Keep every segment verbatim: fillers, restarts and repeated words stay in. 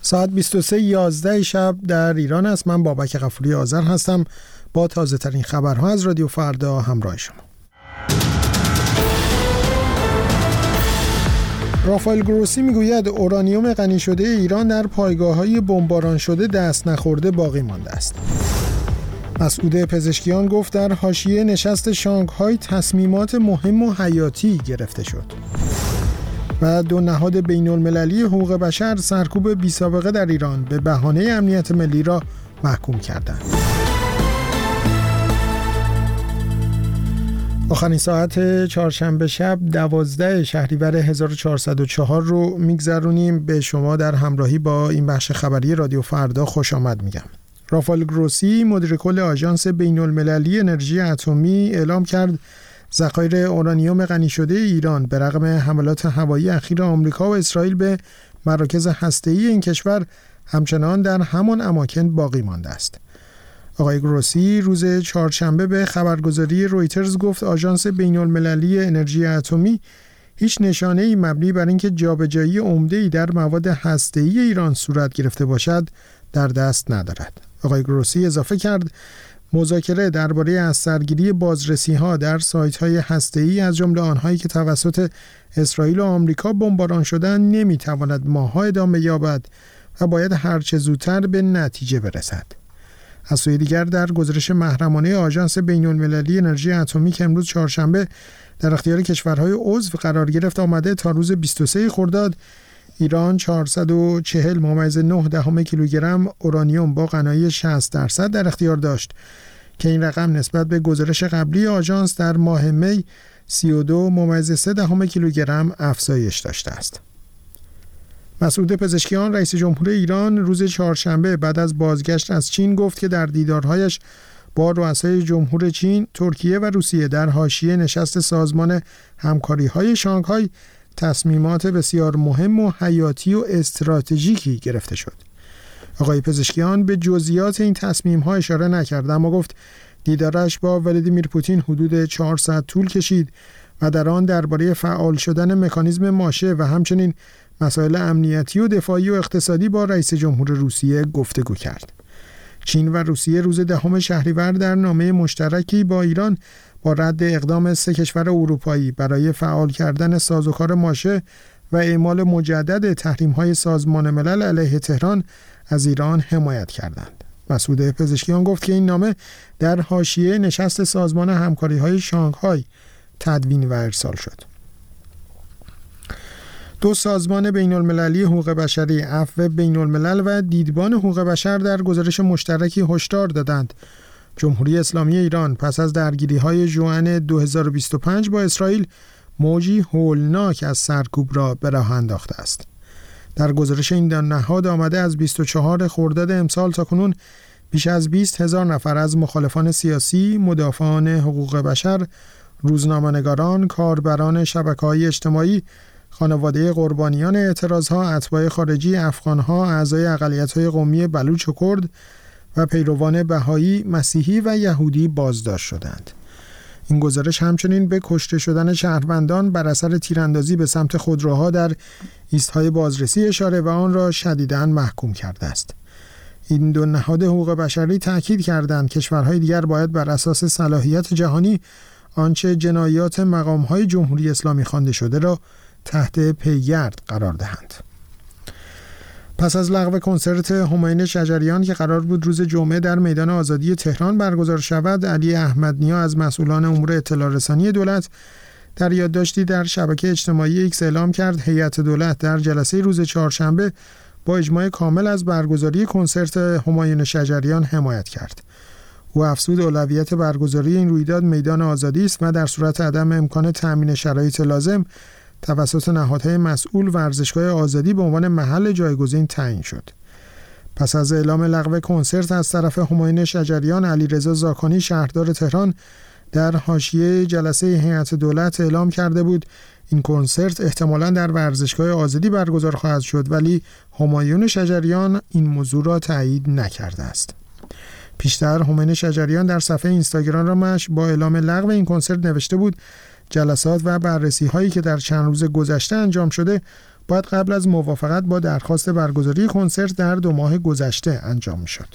ساعت بیست و سه و یازده شب در ایران است. من بابک غفوری آذر هستم با تازه ترین خبرها از رادیو فردا همراه شما. رافائل گروسی میگوید اورانیوم غنی شده ایران در پایگاه‌های بمباران شده دست نخورده باقی مانده است. مسعود پزشکیان گفت در حاشیه نشست شانگهای تصمیمات مهم و حیاتی گرفته شد. و دو نهاد بین المللی حقوق بشر سرکوب بی سابقه در ایران به بهانه امنیت ملی را محکوم کردند. آخرین ساعت چهارشنبه شب دوازده شهریور هزار و چهارصد و چهار رو میگذرونیم. به شما در همراهی با این بخش خبری رادیو فردا خوش آمد میگم. رافائل گروسی مدیر کل آژانس بین المللی انرژی اتمی اعلام کرد ذخایر اورانیوم غنی شده ایران به رغم حملات هوایی اخیر آمریکا و اسرائیل به مراکز هسته‌ای این کشور همچنان در همان اماکن باقی مانده است. آقای گروسی روز چهارشنبه به خبرگزاری رویترز گفت آژانس بین المللی انرژی اتمی هیچ نشانه‌ای مبنی بر اینکه جابجایی عمده‌ای در مواد هسته‌ای ایران صورت گرفته باشد در دست ندارد. آقای گروسی اضافه کرد مذاکره درباره از سرگیری بازرسی‌ها در سایت‌های هسته‌ای از جمله آنهایی که توسط اسرائیل و آمریکا بمباران شدند نمی‌تواند ماه‌ها ادامه یابد و باید هرچه زودتر به نتیجه برسد. از سوی دیگر در گزارش محرمانه آژانس بین‌المللی انرژی اتمی که امروز چهارشنبه در اختیار کشورهای عضو قرار گرفت آمده تا روز بیست و سه خرداد ایران چهارصد و چهل ممیز نه دهم کیلوگرم اورانیوم با غنایی شصت درصد در اختیار داشت که این رقم نسبت به گزارش قبلی آژانس در ماه می سی و دو ممیز سه دهم کیلوگرم افزایش داشته است. مسعود پزشکیان رئیس جمهور ایران روز چهارشنبه بعد از بازگشت از چین گفت که در دیدارهایش با رؤسای جمهور چین، ترکیه و روسیه در حاشیه نشست سازمان همکاری‌های شانگهای تصمیمات بسیار مهم و حیاتی و استراتژیکی گرفته شد. آقای پزشکیان به جزئیات این تصمیم‌ها اشاره نکرد اما گفت دیدارش با ولادیمیر پوتین حدود چهار ساعت طول کشید و در آن درباره فعال شدن مکانیزم ماشه و همچنین مسائل امنیتی و دفاعی و اقتصادی با رئیس جمهور روسیه گفتگو کرد. چین و روسیه روز دهم شهریور در نامه مشترکی با ایران با رد اقدام سه کشور اروپایی برای فعال کردن سازوکار ماشه و اعمال مجدد تحریم‌های سازمان ملل علیه تهران از ایران حمایت کردند. مسعود پزشکیان گفت که این نامه در حاشیه نشست سازمان همکاری‌های شانگهای تدوین و ارسال شد. دو سازمان بین المللی حقوق بشری، عفو بین الملل و دیدبان حقوق بشر در گزارش مشترکی هشدار دادند جمهوری اسلامی ایران پس از درگیری‌های ژوئن دو هزار و بیست و پنج با اسرائیل موجی هولناک از سرکوب را به راه انداخته است. در گزارش این نهاد آمده از بیست و چهارم خرداد امسال تاکنون بیش از بیست هزار نفر از مخالفان سیاسی، مدافعان حقوق بشر، روزنامه‌نگاران، کاربران شبکه‌های اجتماعی، خانواده قربانیان اعتراضها، اتباع خارجی، افغانها، اعضای اقلیت‌های قومی بلوچ و کرد و پیروان بهایی، مسیحی و یهودی بازداشت شدند. این گزارش همچنین به کشته شدن شهروندان بر اثر تیراندازی به سمت خودروها در ایستگاه بازرسی اشاره و آن را شدیداً محکوم کرده است. این دو نهاد حقوق بشری تاکید کردند کشورهای دیگر باید بر اساس صلاحیت جهانی آنچه جنایات مقام‌های جمهوری اسلامی خوانده شده را تحت پیگرد قرار دهند. پس از لغو کنسرت همایون شجریان که قرار بود روز جمعه در میدان آزادی تهران برگزار شود، علی احمدنیا از مسئولان امور اطلاع رسانی دولت در یادداشتی در شبکه اجتماعی ایکس اعلام کرد هیئت دولت در جلسه روز چهارشنبه با اجماع کامل از برگزاری کنسرت همایون شجریان حمایت کرد. او افزود اولویت برگزاری این رویداد میدان آزادی است و در صورت عدم امکان تامین شرایط لازم توسط نهادهای مسئول ورزشگاه آزادی به عنوان محل جایگزین تعیین شد. پس از اعلام لغو کنسرت از طرف همایون شجریان، علیرضا زاکانی شهردار تهران در حاشیه جلسه هیئت دولت اعلام کرده بود این کنسرت احتمالاً در ورزشگاه آزادی برگزار خواهد شد، ولی همایون شجریان این موضوع را تایید نکرده است. پیشتر همایون شجریان در صفحه اینستاگرامش با اعلام لغو این کنسرت نوشته بود جلسات و بررسی هایی که در چند روز گذشته انجام شده باید قبل از موافقت با درخواست برگزاری کنسرت در دو ماه گذشته انجام می‌شد.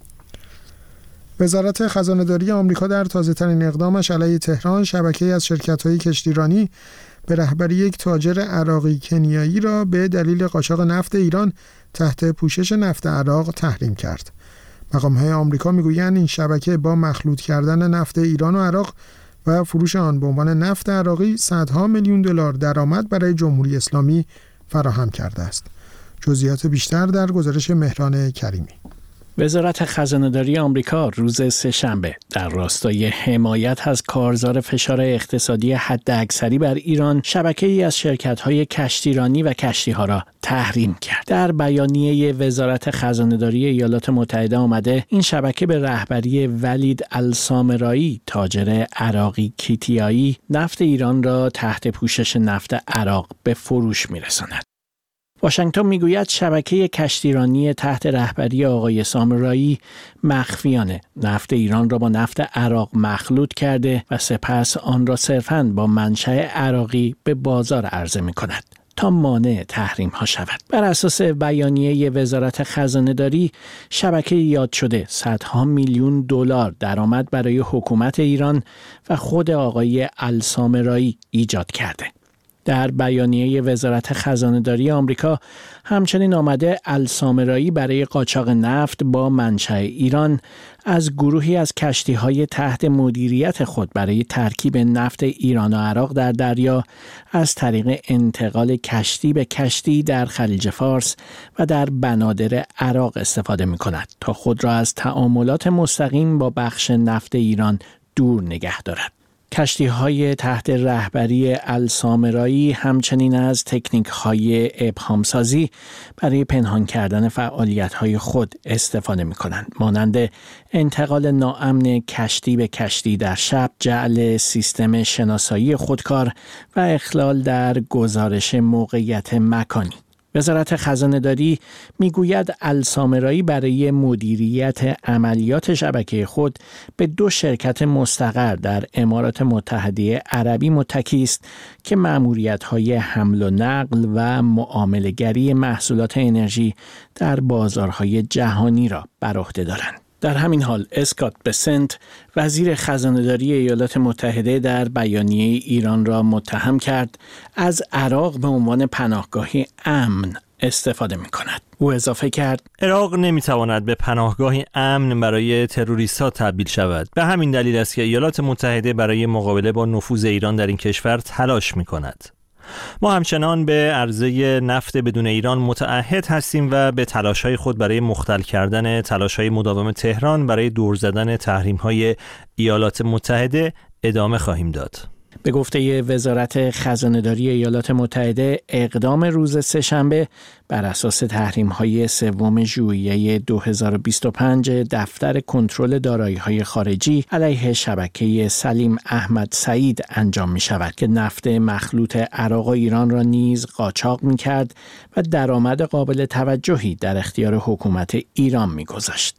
وزارت خزانه‌داری آمریکا در تازه‌ترین اقدامش علیه تهران شبکه‌ای از شرکت‌های کشتیرانی به رهبری یک تاجر عراقی کنیایی را به دلیل قاچاق نفت ایران تحت پوشش نفت عراق تحریم کرد. مقام‌های آمریکا می‌گویند این شبکه با مخلوط کردن نفت ایران و عراق و فروش آن به عنوان نفت عراقی صدها میلیون دلار درآمد برای جمهوری اسلامی فراهم کرده است. جزئیات بیشتر در گزارش مهران کریمی. وزارت خزانه‌داری آمریکا روز سه‌شنبه در راستای حمایت از کارزار فشار اقتصادی حداکثری بر ایران شبکه‌ای از شرکت‌های کشتیرانی و کشتی‌ها را تحریم کرد. در بیانیه وزارت خزانه‌داری ایالات متحده آمده این شبکه به رهبری ولید السامرایی تاجر عراقی کیتیایی نفت ایران را تحت پوشش نفت عراق به فروش می‌رساند. واشنگتن میگوید شبکه کشتیرانی تحت رهبری آقای سامرایی مخفیانه نفت ایران را با نفت عراق مخلوط کرده و سپس آن را صرفاً با منشأ عراقی به بازار عرضه می‌کند تا مانع تحریم ها شود. بر اساس بیانیه وزارت خزانه‌داری شبکه یاد شده صدها میلیون دلار درآمد برای حکومت ایران و خود آقای السامرایی ایجاد کرده. در بیانیه وزارت خزانه‌داری آمریکا همچنین آمده السامرایی برای قاچاق نفت با منشأ ایران از گروهی از کشتی‌های تحت مدیریت خود برای ترکیب نفت ایران و عراق در دریا از طریق انتقال کشتی به کشتی در خلیج فارس و در بنادر عراق استفاده می‌کند تا خود را از تعاملات مستقیم با بخش نفت ایران دور نگه دارد. کشتی‌های تحت رهبری السامرایی همچنین از تکنیک‌های ابهام‌سازی برای پنهان کردن فعالیت‌های خود استفاده می‌کنند، مانند انتقال ناامن کشتی به کشتی در شب، جعل سیستم شناسایی خودکار و اخلال در گزارش موقعیت مکانی. وزارت خزانه‌داری میگوید السامرایی برای مدیریت عملیات شبکه خود به دو شرکت مستقر در امارات متحده عربی متکی است که مأموریت‌های حمل و نقل و معامله‌گری محصولات انرژی در بازارهای جهانی را بر عهده دارند. در همین حال اسکات بسنت وزیر خزانه‌داری ایالات متحده در بیانیه ایران را متهم کرد از عراق به عنوان پناهگاهی امن استفاده می‌کند. او اضافه کرد عراق نمی‌تواند به پناهگاهی امن برای تروریست‌ها تبدیل شود. به همین دلیل است که ایالات متحده برای مقابله با نفوذ ایران در این کشور تلاش می‌کند. ما همچنان به عرضه نفت بدون ایران متعهد هستیم و به تلاش‌های خود برای مختل کردن تلاش‌های مداوم تهران برای دور زدن تحریم‌های ایالات متحده ادامه خواهیم داد. به گفته وزارت خزانه‌داری ایالات متحده اقدام روز سه‌شنبه بر اساس تحریم‌های سوم ژوئیه دو هزار و بیست و پنج دفتر کنترل دارایی‌های خارجی علیه شبکه سلیم احمد سعید انجام می‌شود که نفت مخلوط عراق و ایران را نیز قاچاق می‌کرد و درآمد قابل توجهی در اختیار حکومت ایران می‌گذاشت.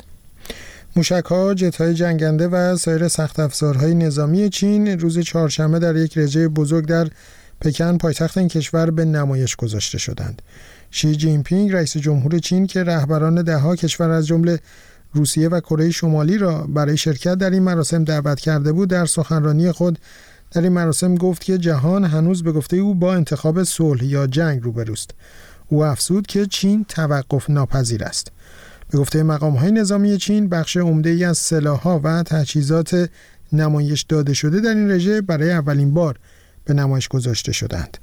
موشک‌ها، جت‌های جنگنده و سایر سخت افزارهای نظامی چین روز چهارشنبه در یک رژه بزرگ در پکن پایتخت این کشور به نمایش گذاشته شدند. شی جین پینگ رئیس جمهور چین که رهبران ده‌ها کشور از جمله روسیه و کره شمالی را برای شرکت در این مراسم دعوت کرده بود، در سخنرانی خود در این مراسم گفت که جهان هنوز به گفته او با انتخاب صلح یا جنگ روبروست. او افزود که چین توقف ناپذیر است. به گفته مقام‌های نظامی چین، بخش عمده‌ای از سلاح‌ها و تجهیزات نمایش داده شده در این رژه برای اولین بار به نمایش گذاشته شدند.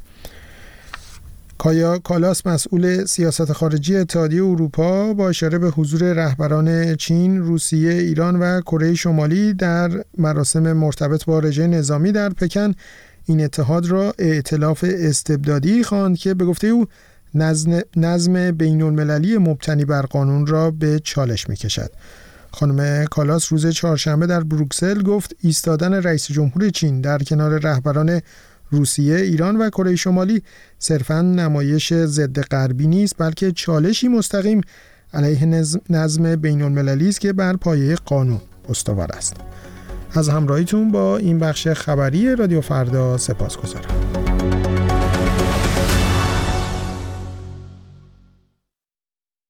کایا کالاس، مسئول سیاست خارجی اتحادیه اروپا، با اشاره به حضور رهبران چین، روسیه، ایران و کره شمالی در مراسم مرتبط با رژه نظامی در پکن، این اتحاد را ائتلاف استبدادی خواند که به گفته او نظم, نظم بین المللی مبتنی بر قانون را به چالش می کشد. خانم کالاس روز چهارشنبه در بروکسل گفت ایستادن رئیس جمهور چین در کنار رهبران روسیه، ایران و کره شمالی صرفاً نمایش ضد غربی نیست، بلکه چالشی مستقیم علیه نظم, نظم بین المللی است که بر پایه قانون استوار است. از همراهیتون با این بخش خبری رادیو فردا سپاسگزارم.